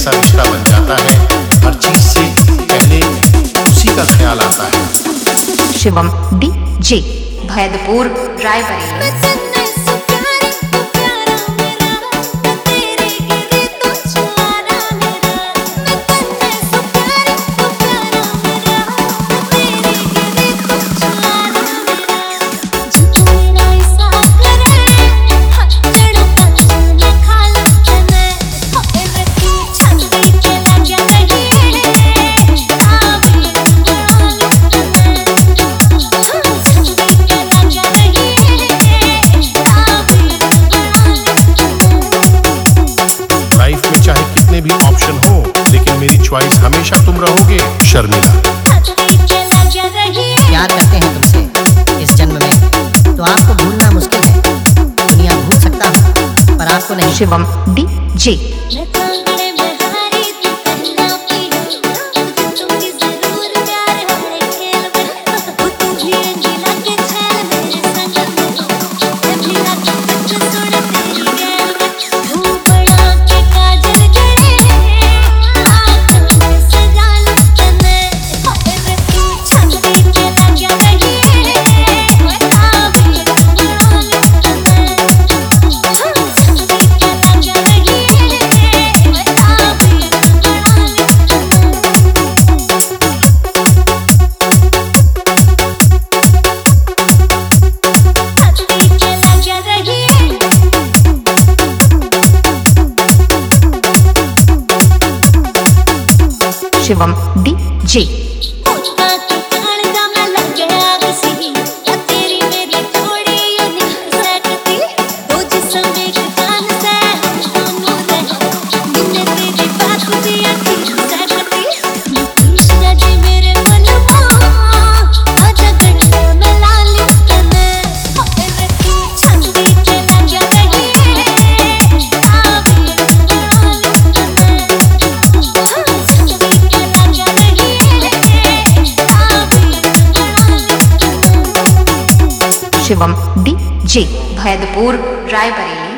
ऐसा रिश्ता बन जाता है, हर चीज से पहले उसी का ख्याल आता है। शिवम डीजे भैदपुर रायबरेली। भी ऑप्शन हो, लेकिन मेरी चॉइस हमेशा तुम रहोगे शर्मिला। प्यार करते हैं तुमसे इस जन्म में तो आपको भूलना मुश्किल है। दुनिया भूल सकता हूँ पर आपको नहीं। Shivam DJ. Shivam DJ. Shivam DJ Bhaidpur Raebareli.